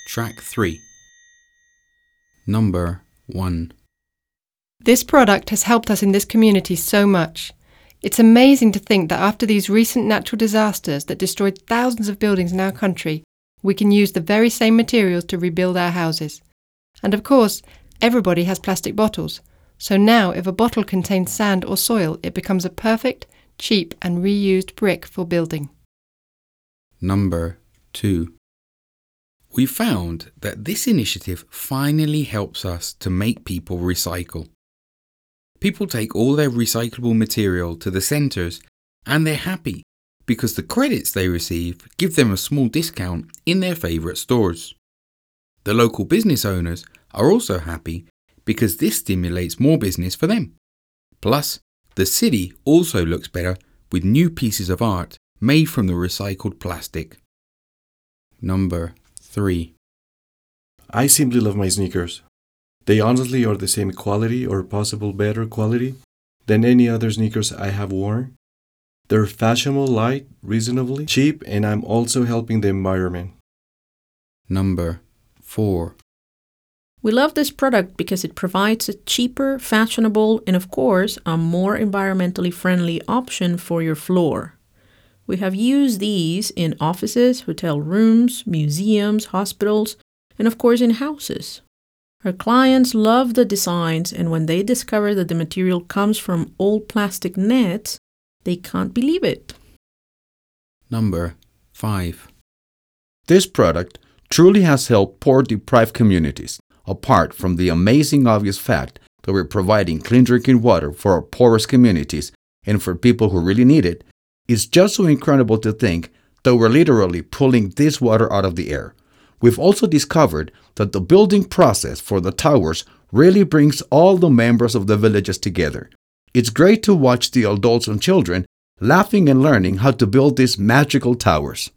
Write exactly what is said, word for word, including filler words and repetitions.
Track three. Number one. This product has helped us in this community so much. It's amazing to think that after these recent natural disasters that destroyed thousands of buildings in our country, we can use the very same materials to rebuild our houses. And of course, everybody has plastic bottles. So now if a bottle contains sand or soil, it becomes a perfect, cheap and reused brick for building. Number two. We found that this initiative finally helps us to make people recycle. People take all their recyclable material to the centres and they're happy because the credits they receive give them a small discount in their favourite stores. The local business owners are also happy because this stimulates more business for them. Plus, the city also looks better with new pieces of art made from the recycled plastic. Number three. I simply love my sneakers. They honestly are the same quality or possible better quality than any other sneakers I have worn. They're fashionable, light, reasonably cheap, and I'm also helping the environment. Number four. We love this product because it provides a cheaper, fashionable, and of course, a more environmentally friendly option for your floor. We have used these in offices, hotel rooms, museums, hospitals, and of course in houses. Our clients love the designs, and when they discover that the material comes from old plastic nets, they can't believe it. Number five. This product truly has helped poor-deprived communities, apart from the amazing obvious fact that we're providing clean drinking water for our poorest communities and for people who really need it. It's just so incredible to think that we're literally pulling this water out of the air. We've also discovered that the building process for the towers really brings all the members of the villages together. It's great to watch the adults and children laughing and learning how to build these magical towers.